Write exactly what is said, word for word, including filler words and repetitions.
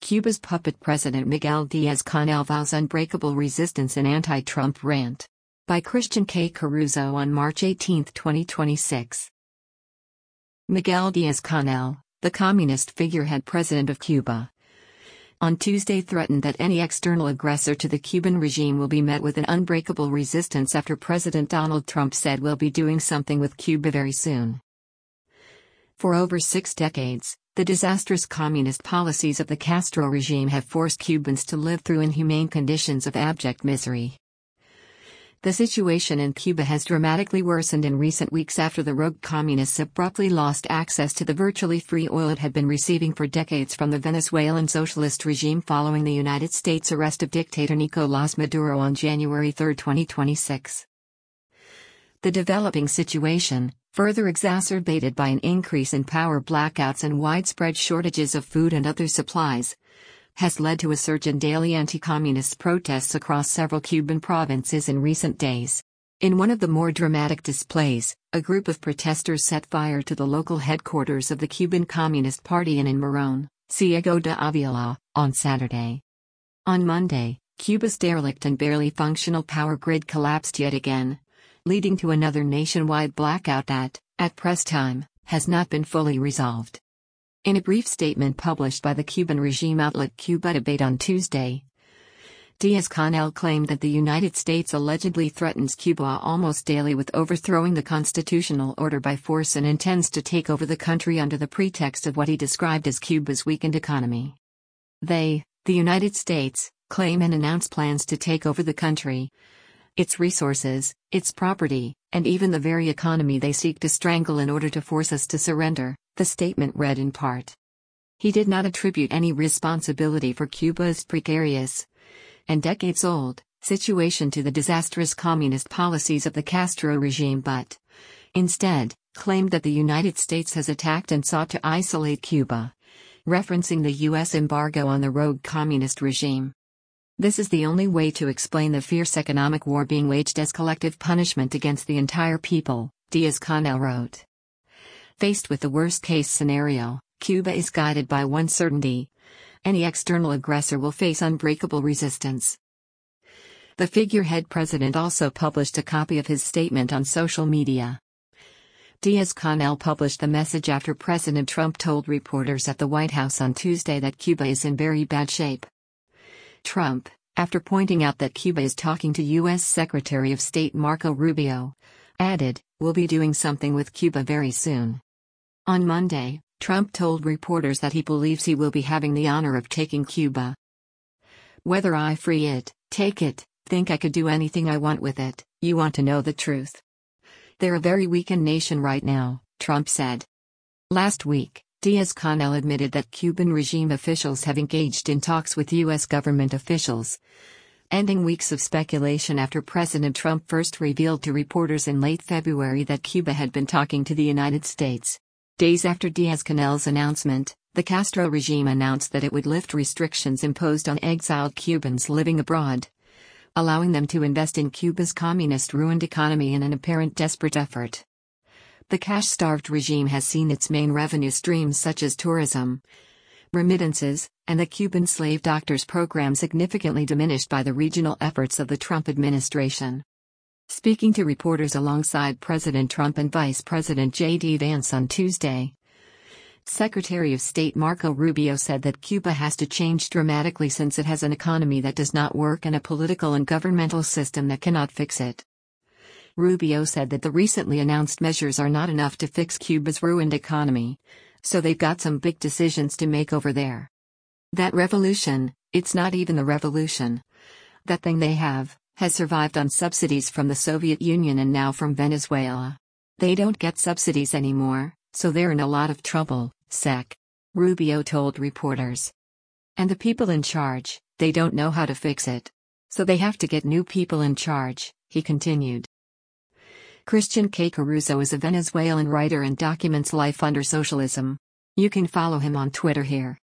Cuba's puppet president Miguel Díaz-Canel vows unbreakable resistance in anti-Trump rant. By Christian K. Caruso on March eighteenth, twenty twenty-six. Miguel Díaz-Canel, the communist figurehead president of Cuba, on Tuesday threatened that any external aggressor to the Cuban regime will be met with an unbreakable resistance after President Donald Trump said we'll be doing something with Cuba very soon. For over six decades, the disastrous communist policies of the Castro regime have forced Cubans to live through inhumane conditions of abject misery. The situation in Cuba has dramatically worsened in recent weeks after the rogue communists abruptly lost access to the virtually free oil it had been receiving for decades from the Venezuelan socialist regime following the United States arrest of dictator Nicolás Maduro on January third, twenty twenty-six. The developing situation, further exacerbated by an increase in power blackouts and widespread shortages of food and other supplies, has led to a surge in daily anti-communist protests across several Cuban provinces in recent days. In one of the more dramatic displays, a group of protesters set fire to the local headquarters of the Cuban Communist Party in Morón, Ciego de Ávila, on Saturday. On Monday, Cuba's derelict and barely functional power grid collapsed yet again, leading to another nationwide blackout that, at press time, has not been fully resolved. In a brief statement published by the Cuban regime outlet Cuba Debate on Tuesday, Díaz-Canel claimed that the United States allegedly threatens Cuba almost daily with overthrowing the constitutional order by force and intends to take over the country under the pretext of what he described as Cuba's weakened economy. They, the United States, claim and announce plans to take over the country, its resources, its property, and even the very economy they seek to strangle in order to force us to surrender, the statement read in part. He did not attribute any responsibility for Cuba's precarious and decades-old situation to the disastrous communist policies of the Castro regime but, instead, claimed that the United States has attacked and sought to isolate Cuba, referencing the U S embargo on the rogue communist regime. This is the only way to explain the fierce economic war being waged as collective punishment against the entire people, Díaz-Canel wrote. Faced with the worst-case scenario, Cuba is guided by one certainty: any external aggressor will face unbreakable resistance. The figurehead president also published a copy of his statement on social media. Díaz-Canel published the message after President Trump told reporters at the White House on Tuesday that Cuba is in very bad shape. Trump, after pointing out that Cuba is talking to U S Secretary of State Marco Rubio, added, "We'll be doing something with Cuba very soon." On Monday, Trump told reporters that he believes he will be having the honor of taking Cuba. "Whether I free it, take it, think I could do anything I want with it, you want to know the truth. They're a very weakened nation right now," Trump said. Last week, Díaz-Canel admitted that Cuban regime officials have engaged in talks with U S government officials, ending weeks of speculation after President Trump first revealed to reporters in late February that Cuba had been talking to the United States. Days after Díaz-Canel's announcement, the Castro regime announced that it would lift restrictions imposed on exiled Cubans living abroad, allowing them to invest in Cuba's communist-ruined economy in an apparent desperate effort. The cash-starved regime has seen its main revenue streams such as tourism, remittances, and the Cuban slave doctors program significantly diminished by the regional efforts of the Trump administration. Speaking to reporters alongside President Trump and Vice President J D Vance on Tuesday, Secretary of State Marco Rubio said that Cuba has to change dramatically since it has an economy that does not work and a political and governmental system that cannot fix it. Rubio said that the recently announced measures are not enough to fix Cuba's ruined economy, so they've got some big decisions to make over there. That revolution, it's not even the revolution. That thing they have, has survived on subsidies from the Soviet Union and now from Venezuela. They don't get subsidies anymore, so they're in a lot of trouble, Sec. Rubio told reporters. And the people in charge, they don't know how to fix it. So they have to get new people in charge, he continued. Christian K. Caruso is a Venezuelan writer and documents life under socialism. You can follow him on Twitter here.